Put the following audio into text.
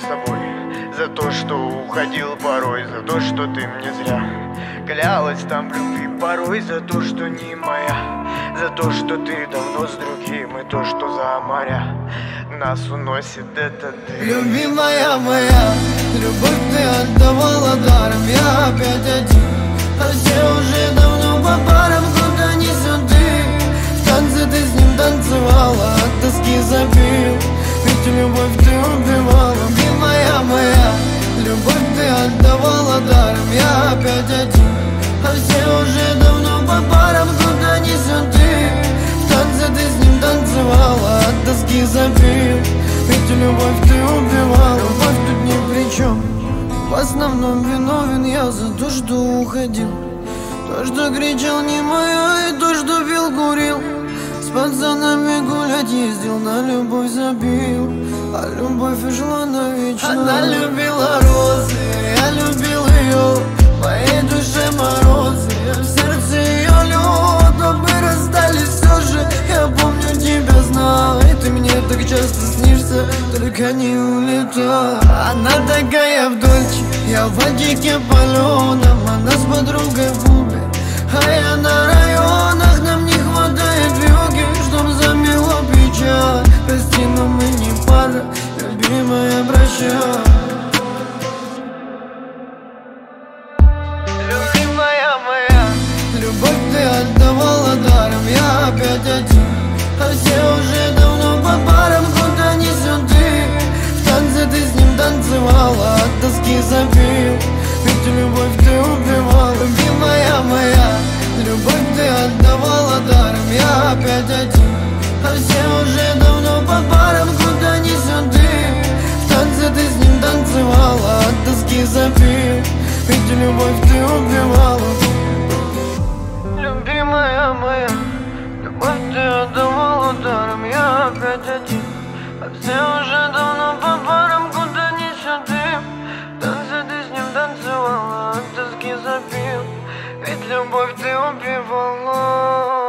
тобой, за то, что уходил порой, за то, что ты мне зря клялась там в любви порой, за то, что не моя, за то, что ты давно с другим, и то, что за моря нас уносит этот дым. Любимая моя, любовь ты отдавала даром, я опять один, а все уже давно по парам, куда несет ты. В танце ты с ним танцевала, от тоски забил, ведь любовь ты убивала. Любимая моя, любовь ты отдавала даром, я опять один, а все уже давно по парам, куда несет ты. В танце ты с ним танцевала, от тоски забил, ведь любовь ты убивала. Любовь тут ни при чем, в основном виновен я за то, что уходил, то, что кричал не мое, и то, что пил, курил, с пацанами гулять ездил, на любовь забил, а любовь ушла навечно. Она любила розы, я любил ее, в моей душе морозы, в сердце ее лед, но мы расстались все же. Я помню, тебя знал, и ты мне так часто снишься, только не улетай. Она такая в дольче, я в водике паленом, она с подругой в Убе, а я на районах. Нам не хватает вьюги, чтоб замело печаль. Прости, но мы не пара, любимая, прощай. Любимая моя, любовь ты отдавала даром, я опять один, а все уже давно по парам, куда несет ты. В танце ты с ним танцевала, от тоски забил, ведь любовь ты убивала. Любимая моя, любовь ты отдавала даром, я опять один, а все уже давно по парам, куда несет ты. В танце ты с ним танцевала, от тоски забил, ведь любовь ты убивала. Любимая моя, любовь ты отдавала даром, я опять один, а все уже давно по парам, куда несет дым. В танце ты с ним танцевала, от тоски забил, ведь любовь ты убивала.